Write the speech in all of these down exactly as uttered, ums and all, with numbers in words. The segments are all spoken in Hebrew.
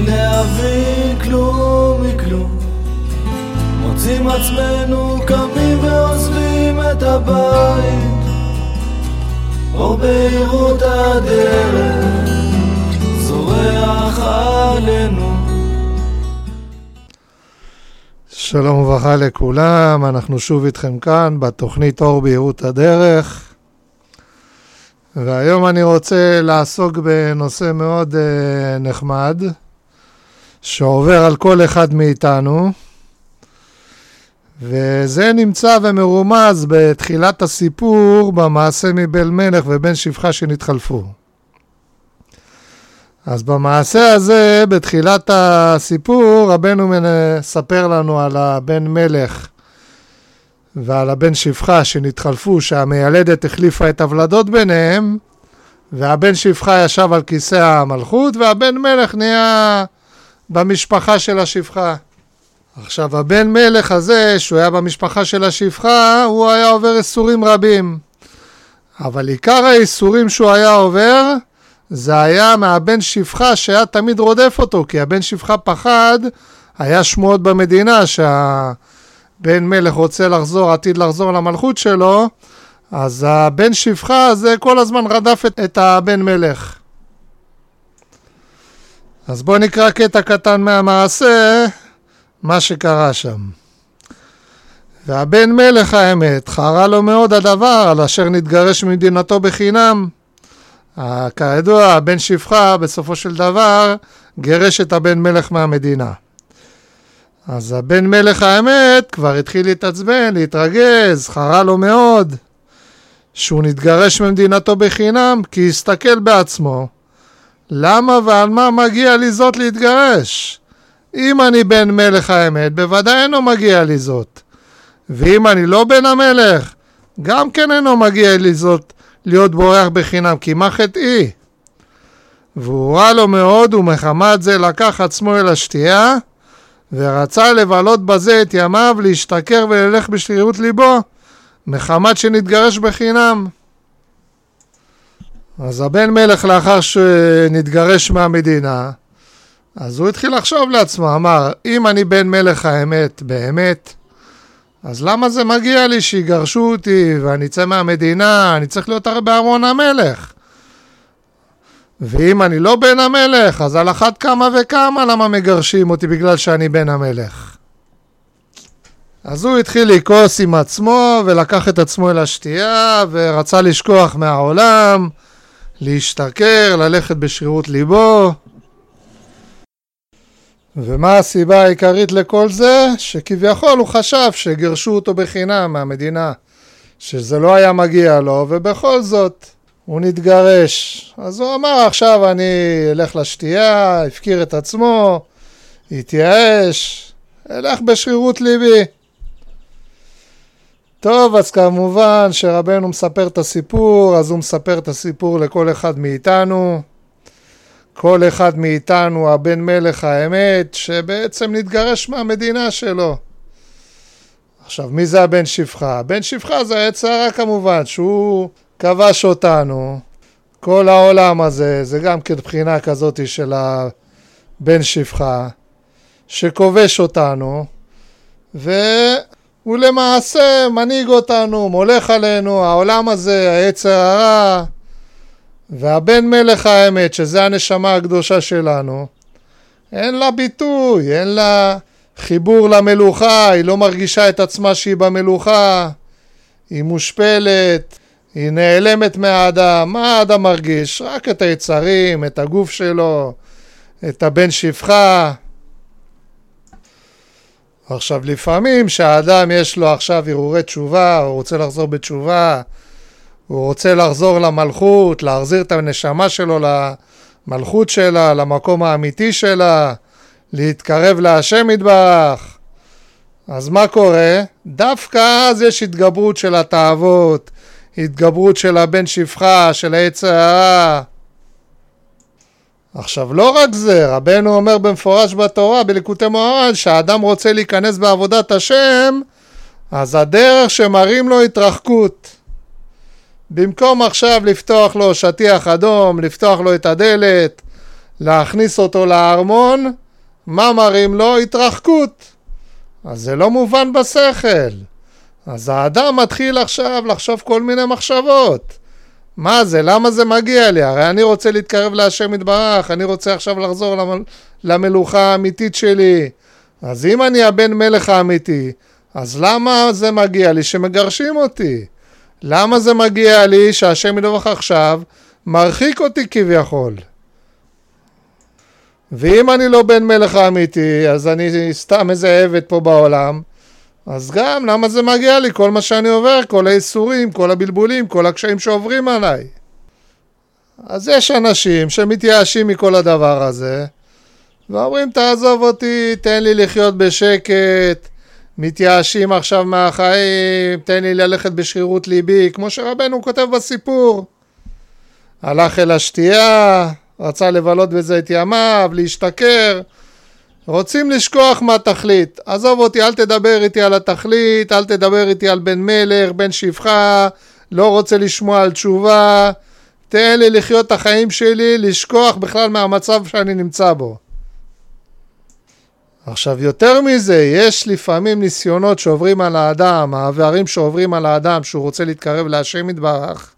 להבין כלום מכלום, מוצאים עצמנו קמים ועוזבים את הבית, אור בהירות הדרך זורח עלינו. שלום וברכה לכולם, אנחנו שוב איתכם כאן בתוכנית אור בהירות הדרך, והיום אני רוצה לעסוק בנושא מאוד uh, נחמד שעובר על כל אחד מאיתנו, וזה נמצא ומרומז בתחילת הסיפור במעשה מבן מלך ובן שפחה שנתחלפו. אז במעשה הזה, בתחילת הסיפור, רבנו מספר לנו על הבן מלך ועל הבן שפחה שנתחלפו, שהמיילדת החליפה את הוולדות ביניהם, והבן שפחה ישב על כיסא המלכות, והבן מלך נהיה במשפחה של השפחה. עכשיו, הבן מלך הזה, שהוא היה במשפחה של השפחה, הוא היה עובר איסורים רבים. אבל עיקר האיסורים שהוא היה עובר, זה היה מהבן שפחה שהיה תמיד רודף אותו, כי הבן שפחה פחד, היה שמועות במדינה שהבן מלך רוצה לחזור, עתיד לחזור למלכות שלו, אז הבן שפחה הזה כל הזמן רדף את, את הבן מלך. אז בואו נקרא קטע קטן מהמעשה, מה שקרה שם. והבן מלך האמת, חרה לו מאוד הדבר, על אשר נתגרש ממדינתו בחינם. כידוע, הבן שפחה בסופו של דבר גרש את הבן מלך מהמדינה. אז הבן מלך האמת כבר התחיל להתעצבן, להתרגז, חרה לו מאוד שהוא נתגרש ממדינתו בחינם, כי הסתכל בעצמו, למה ועל מה מגיע לי זאת להתגרש? אם אני בן מלך האמת, בוודאי אינו מגיע לי זאת. ואם אני לא בן המלך, גם כן אינו מגיע לי זאת להיות בורח בחינם, כי מה חטאי? והוא רע לו מאוד, ומחמת זה לקח עצמו אל השתייה, ורצה לבלות בזה את ימיו, להשתכר וללך בשרירות ליבו, מחמת שנתגרש בחינם. אז הבן מלך לאחר שנתגרש מהמדינה, אז הוא התחיל לחשוב לעצמו, אמר, אם אני בן מלך האמת באמת, אז למה זה מגיע לי שיגרשו אותי ואני אצא מהמדינה, אני צריך להיות הרי בארון המלך. ואם אני לא בן המלך, אז על אחת כמה וכמה למה מגרשים אותי בגלל שאני בן המלך. אז הוא התחיל לכעוס עם עצמו ולקח את עצמו אל השתייה ורצה לשכוח מהעולם, להשתכר, ללכת בשרירות ליבו. ומה הסיבה העיקרית לכל זה? שכביכול הוא חשב שגירשו אותו בחינם מהמדינה, שזה לא היה מגיע לו, ובכל זאת הוא נתגרש. אז הוא אמר, עכשיו אני אלך לשתייה, הפקיר את עצמו, התייאש, אלך בשרירות ליבי. טוב, אז כמובן שרבנו מספר את הסיפור, אז הוא מספר את הסיפור לכל אחד מאיתנו. כל אחד מאיתנו, הבן מלך האמת, שבעצם נתגרש מהמדינה שלו. עכשיו, מי זה הבן שפחה? הבן שפחה זה היצר הרע כמובן, שהוא כבש אותנו. כל העולם הזה, זה גם כבחינה כזאת של הבן שפחה, שכובש אותנו, והוא למעשה מנהיג אותנו, מולך עלינו, העולם הזה, היצר הרע, והבן מלך האמת, שזה הנשמה הקדושה שלנו, אין לה ביטוי, אין לה חיבור למלוכה, היא לא מרגישה את עצמה שהיא במלוכה, היא מושפלת, היא נעלמת מהאדם. מה האדם מרגיש? רק את היצרים, את הגוף שלו, את הבן שפחה. עכשיו, לפעמים שהאדם יש לו עכשיו הרהורי תשובה, הוא רוצה לחזור בתשובה, הוא רוצה לחזור למלכות, להחזיר את הנשמה שלו למלכות שלה, למקום האמיתי שלה, להתקרב להשם יתברך. אז מה קורה? דווקא אז יש התגברות של התאוות, התגברות של הבן שפחה, של היצר הרע. עכשיו, לא רק זה, רבנו אומר במפורש בתורה, בליקוטי מוהר"ן, שהאדם רוצה להיכנס בעבודת השם, אז הדרך שמראים לו התרחקות. במקום עכשיו לפתוח לו שטיח אדום, לפתוח לו את הדלת, להכניס אותו לארמון, מה מראים לו? התרחקות. אז זה לא מובן בשכל. אז האדם מתחיל עכשיו לחשוב כל מיני מחשבות. מה זה? למה זה מגיע לי? הרי אני רוצה להתקרב להשם יתברך, אני רוצה עכשיו לחזור למלוכה האמיתית שלי. אז אם אני הבן מלך האמיתי, אז למה זה מגיע לי שמגרשים אותי? למה זה מגיע לי שהשם יתברך עכשיו מרחיק אותי כביכול? ואם אני לא בן מלך האמיתי, אז אני סתם איזה עבד פה בעולם, אז גם למה זה מגיע לי? כל מה שאני עובר, כל האיסורים, כל הבלבולים, כל הקשיים שעוברים עליי. אז יש אנשים שמתייאשים מכל הדבר הזה, ואומרים תעזוב אותי, תן לי לחיות בשקט, מתייאשים עכשיו מהחיים, תן לי ללכת בשרירות ליבי, כמו שרבנו כותב בסיפור. הלך אל השתייה, רצה לבלות בזה את ימיו, להשתכר, רוצים לשכוח מהתכלית. עזוב אותי, אל תדבר איתי על התכלית, אל תדבר איתי על בן מלך, בן שפחה, לא רוצה לשמוע על תשובה, תן לי לחיות את החיים שלי, לשכוח בכלל מהמצב שאני נמצא בו. עכשיו יותר מזה, יש לפעמים ניסיונות שעוברים על האדם, העברים שעוברים על האדם, שהוא רוצה להתקרב להשם יתברך,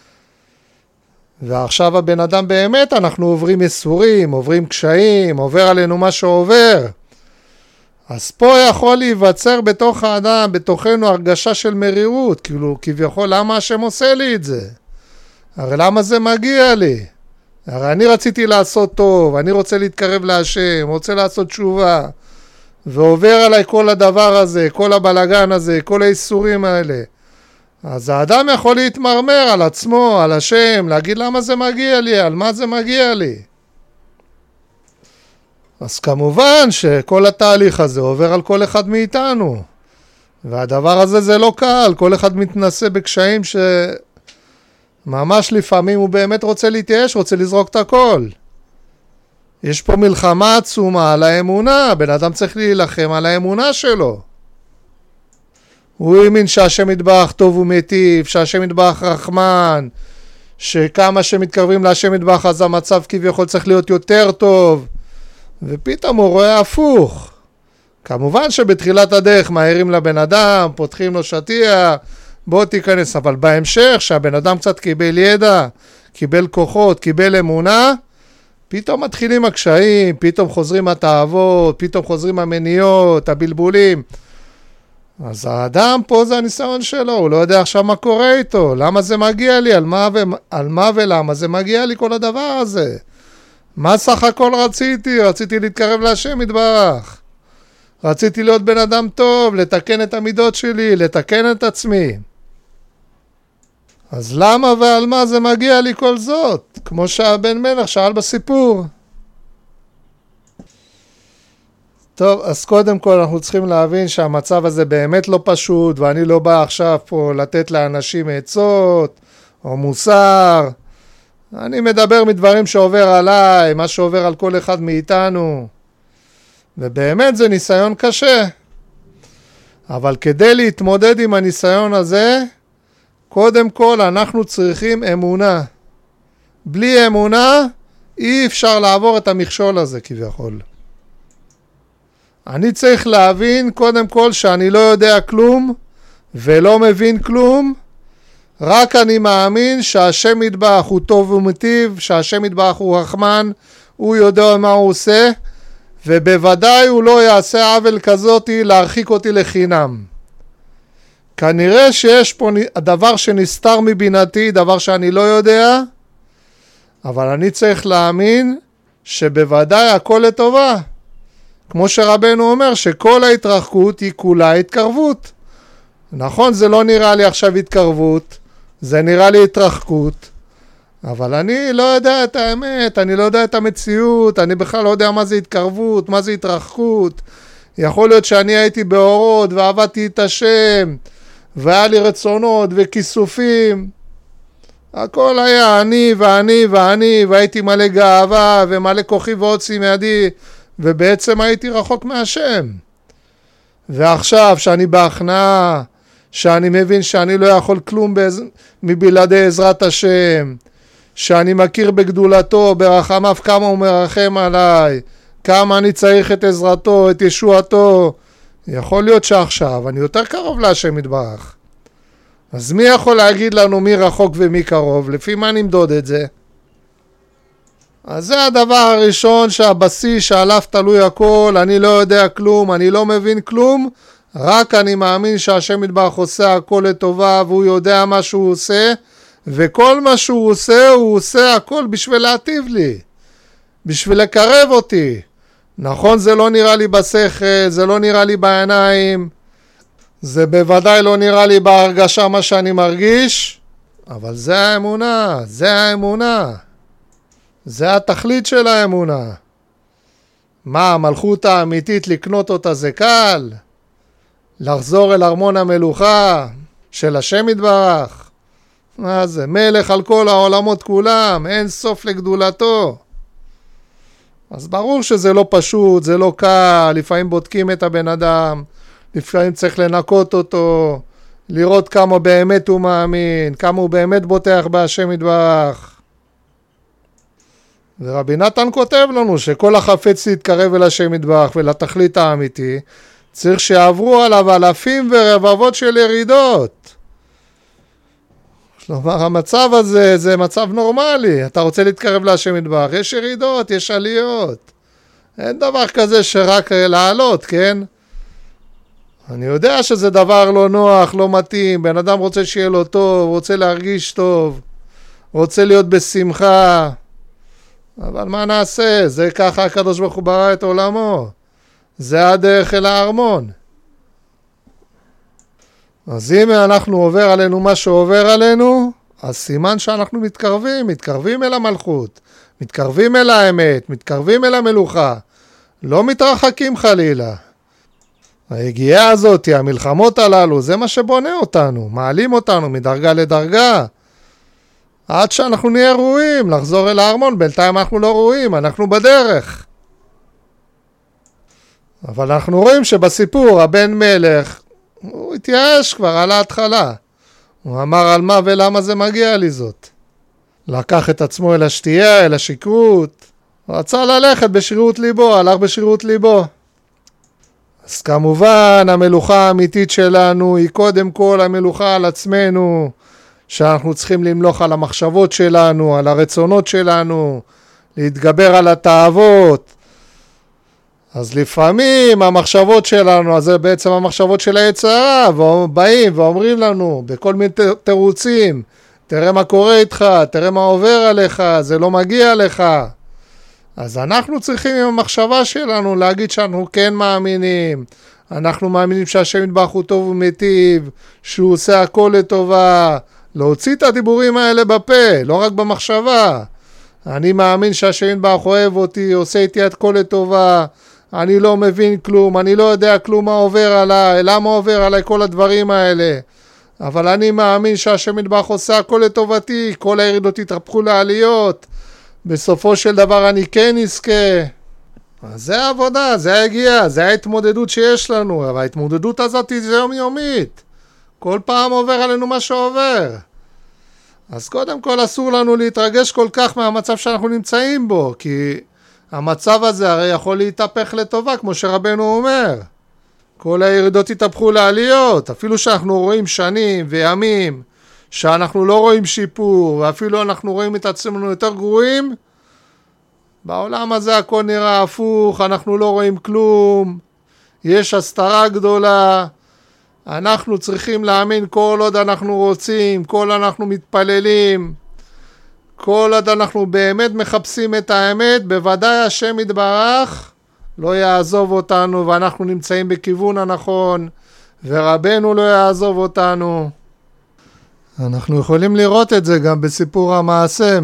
ועכשיו הבן אדם באמת, אנחנו עוברים יסורים, עוברים קשיים, עובר עלינו מה שעובר. אז פה יכול להיווצר בתוך האדם, בתוכנו הרגשה של מרירות, כאילו כביכול למה השם עושה לי את זה? הרי למה זה מגיע לי? הרי אני רציתי לעשות טוב, אני רוצה להתקרב להשם, רוצה לעשות תשובה, ועובר עליי כל הדבר הזה, כל הבלגן הזה, כל האיסורים האלה. אז האדם יכול להתמרמר על עצמו, על השם, להגיד למה זה מגיע לי, על מה זה מגיע לי. אז כמובן שכל התהליך הזה עובר על כל אחד מאיתנו. והדבר הזה זה לא קל, כל אחד מתנסה בקשיים שממש לפעמים הוא באמת רוצה להתייאש, רוצה לזרוק את הכל. יש פה מלחמה עצומה על האמונה, בן אדם צריך להילחם על האמונה שלו. הוא האמין שהשם יתברך טוב ומטיב, שהשם יתברך רחמן, שכמה שמתקרבים להשם יתברך אז המצב כביכול צריך להיות יותר טוב, ופתאום הוא רואה הפוך. כמובן שבתחילת הדרך מהירים לבן אדם, פותחים לו שטיח, בוא תיכנס, אבל בהמשך שהבן אדם קצת קיבל ידע, קיבל כוחות, קיבל אמונה, פתאום מתחילים הקשיים, פתאום חוזרים התאוות, פתאום חוזרים המניות, הבלבולים. אז האדם פה זה הניסיון שלו, הוא לא יודע עכשיו מה קורה איתו, למה זה מגיע לי, על מה, ו... על מה ולמה זה מגיע לי כל הדבר הזה. מה סך הכל רציתי? רציתי להתקרב להשם יתברך. רציתי להיות בן אדם טוב, לתקן את המידות שלי, לתקן את עצמי. אז למה ועל מה זה מגיע לי כל זאת? כמו שהבן מלך שאל בסיפור. טוב, אז קודם כל אנחנו צריכים להבין שהמצב הזה באמת לא פשוט, ואני לא בא עכשיו פה לתת לאנשים עצות או מוסר. אני מדבר מדברים שעובר עליי, מה שעובר על כל אחד מאיתנו. ובאמת זה ניסיון קשה. אבל כדי להתמודד עם הניסיון הזה, קודם כל אנחנו צריכים אמונה. בלי אמונה אי אפשר לעבור את המכשול הזה כביכול. אני צריך להבין קודם כל שאני לא יודע כלום ולא מבין כלום, רק אני מאמין שהשם יתברך הוא טוב ומטיב, שהשם יתברך הוא רחמן, הוא יודע מה הוא עושה, ובוודאי הוא לא יעשה עוול כזאתי להרחיק אותי לחינם. כנראה שיש פה דבר שנסתר מבינתי, דבר שאני לא יודע, אבל אני צריך להאמין שבוודאי הכל לטובה. כמו שרבנו אומר שכל ההתרחקות היא כולה התקרבות. נכון, זה לא נראה לי עכשיו התקרבות, זה נראה לי התרחקות, אבל אני לא יודע את האמת, אני לא יודע את המציאות, אני בכלל לא יודע מה זה התקרבות, מה זה התרחקות. יכול להיות שאני הייתי באורות ועבדתי את השם, והיה לי רצונות וכיסופים. הכל היה אני ואני ואני, והייתי מלא גאווה ומלא כוחי ועוצי מידי, ובעצם הייתי רחוק מהשם. ועכשיו שאני בהכנעה, שאני מבין שאני לא יכול כלום מבלעדי עזרת השם, שאני מכיר בגדולתו, ברחמיו כמה הוא מרחם עליי, כמה אני צריך את עזרתו, את ישועתו. יכול להיות שעכשיו אני יותר קרוב להשם יתברך. אז מי יכול להגיד לנו מי רחוק ומי קרוב? לפי מה נמדוד את זה? אז זה הדבר הראשון, שהבסיס שעליו תלוי הכל. אני לא יודע כלום, אני לא מבין כלום, רק אני מאמין שהשם יתברך עושה הכל לטובה, והוא יודע מה שהוא עושה, וכל מה שהוא עושה, הוא עושה הכל בשביל להטיב לי, בשביל לקרב אותי. נכון, זה לא נראה לי בשכל, זה לא נראה לי בעיניים, זה בוודאי לא נראה לי בהרגשה מה שאני מרגיש, אבל זה האמונה, זה האמונה. זה התכלית של האמונה. מה, המלכות האמיתית לקנות אותה זה קל? לחזור אל ארמון המלוכה של השם יתברך. מה זה? מלך על כל העולמות כולם, אין סוף לגדולתו. אז ברור שזה לא פשוט, זה לא קל, לפעמים בודקים את הבן אדם, לפעמים צריך לנקות אותו, לראות כמה באמת הוא מאמין, כמה הוא באמת בוטח בהשם יתברך. ורבי נתן כותב לנו שכל החפץ להתקרב אל השם יתברך ולתכלית האמיתי, צריך שיעברו עליו אלפים ורבבות של ירידות. כלומר, המצב הזה זה מצב נורמלי. אתה רוצה להתקרב להשם יתברך, יש ירידות, יש עליות. אין דבר כזה שרק לעלות, כן? אני יודע שזה דבר לא נוח, לא מתאים. בן אדם רוצה שיהיה לו טוב, רוצה להרגיש טוב, רוצה להיות בשמחה. אבל מה נעשה? זה ככה הקדוש ברוך הוא ברא את עולמו. זה הדרך אל הארמון. אז אם אנחנו עובר עלינו מה שעובר עלינו, אז סימן שאנחנו מתקרבים, מתקרבים אל המלכות, מתקרבים אל האמת, מתקרבים אל המלוכה, לא מתרחקים חלילה. ההגיעה הזאת, המלחמות הללו, זה מה שבונה אותנו, מעלים אותנו מדרגה לדרגה, עד שאנחנו נהיה ראויים לחזור אל הארמון. בינתיים אנחנו לא ראויים, אנחנו בדרך. אבל אנחנו רואים שבסיפור הבן מלך, הוא התייאש כבר על ההתחלה. הוא אמר על מה ולמה זה מגיע לי זאת. לקח את עצמו אל השתייה, אל השכרות. רצה ללכת בשרירות ליבו, הלך בשרירות ליבו. אז כמובן המלוכה האמיתית שלנו היא קודם כל המלוכה על עצמנו, שאנחנו צריכים למלוך על המחשבות שלנו, על הרצונות שלנו, להתגבר על התאוות. אז לפעמים המחשבות שלנו, אז זה בעצם המחשבות של היצר הרע, באים ואומרים לנו בכל מיני תירוצים, תראה מה קורה איתך, תראה מה עובר עליך, זה לא מגיע לך. אז אנחנו צריכים עם המחשבה שלנו להגיד שאנחנו כן מאמינים, אנחנו מאמינים שהשם יתברך הוא טוב ומיטיב, שהוא עושה הכל לטובה, להוציא את הדיבורים האלה בפה, לא רק במחשבה. אני מאמין שהשם יתברך אוהב אותי, עושה איתי את הכל לטובה, אני לא מבין כלום, אני לא יודע כלום מה עובר עליי, למה עובר עליי כל הדברים האלה. אבל אני מאמין שהשם יתברך עושה הכל לטובתי, כל הירידות יתהפכו לעליות, בסופו של דבר אני כן נזכה. אז זה העבודה, זה ההגיעה, זה ההתמודדות שיש לנו, אבל ההתמודדות הזאת זה יומיומית. כל פעם עובר עלינו מה שעובר. אז קודם כל אסור לנו להתרגש כל כך מהמצב שאנחנו נמצאים בו, כי המצב הזה הרי יכול להתהפך לטובה, כמו שרבנו אומר. כל הירידות יתהפכו לעליות, אפילו שאנחנו רואים שנים וימים, שאנחנו לא רואים שיפור, ואפילו אנחנו רואים את עצמנו יותר גרועים, בעולם הזה הכל נראה הפוך, אנחנו לא רואים כלום, יש הסתרה גדולה, אנחנו צריכים להאמין כל עוד אנחנו רוצים, כל עוד אנחנו מתפללים, כל עוד אנחנו באמת מחפשים את האמת, בוודאי השם יתברך לא יעזוב אותנו, ואנחנו נמצאים בכיוון הנכון, ורבנו לא יעזוב אותנו. אנחנו יכולים לראות את זה גם בסיפור המעשה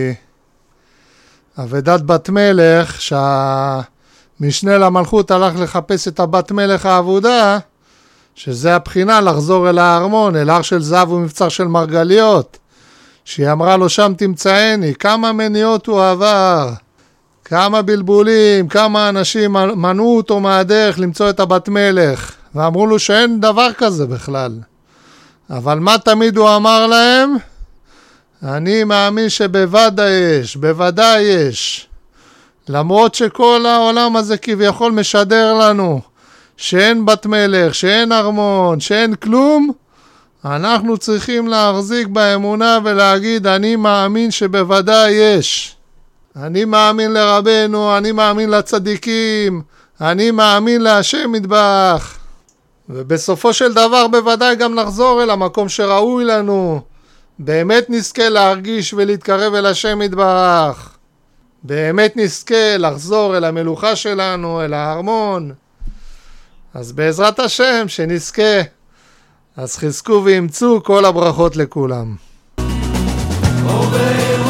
מאבדת בת מלך, שהמשנה למלכות הלך לחפש את הבת מלך העבודה, שזה הבחינה לחזור אל הארמון, אל הר של זהב ומבצר של מרגליות, שהיא אמרה לו שם תמצאני. כמה מניעות הוא עבר, כמה בלבולים, כמה אנשים מנעו אותו מהדרך למצוא את הבת מלך, ואמרו לו שאין דבר כזה בכלל. אבל מה תמיד הוא אמר להם? אני מאמין שבוודאי יש, בוודאי יש. למרות שכל העולם הזה כביכול משדר לנו שאין בת מלך, שאין ארמון, שאין כלום, אנחנו צריכים להחזיק באמונה ולהגיד, אני מאמין שבוודאי יש. אני מאמין לרבנו, אני מאמין לצדיקים, אני מאמין להשם יתברך. ובסופו של דבר בוודאי גם נחזור אל המקום שראוי לנו. באמת נזכה להרגיש ולהתקרב אל השם יתברך. באמת נזכה לחזור אל המלוכה שלנו, אל הארמון. אז בעזרת השם שנזכה. אז חזקו ואמצו כל הברכות לכולם.